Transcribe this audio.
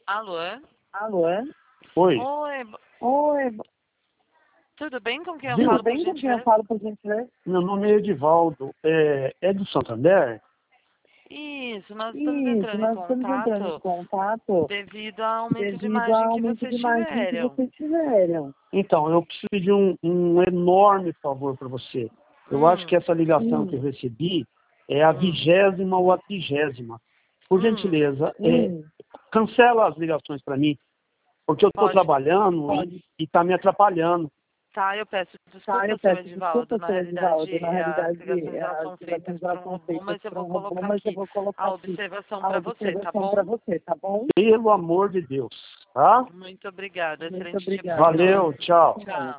Alô? Alô? Oi. Oi, Oi, tudo bem? Com quem eu Viu? falo, tudo por bem com quem eu gentileza? falo, por gentileza? Meu nome é Edivaldo. É do Santander? Isso, nós estamos Isso, entrando em nós estamos entrando em contato contato devido ao aumento de devido ao imagem que aumento de vocês imagem que tiveram. vocês tiveram. Então, eu preciso de um enorme favor para você. Eu acho que essa ligação que eu recebi é a 20ª ou a 30ª. Por gentileza, cancela as ligações para mim, porque eu estou Pode. trabalhando e está me atrapalhando. Tá, eu peço desculpa, Eu seu peço Edivaldo. desculpa, Na seu Edivaldo. realidade, Na as realidade, ligações elas as são feitas ligações por elas um são robô, feitas mas eu por vou um robô, colocar mas eu aqui vou colocar a aqui observação a para você, tá observação bom? para você, tá bom? Pelo amor de Deus, tá? Muito obrigada. Muito Excelente dia pra obrigada. senhora. Valeu, tchau. Tchau.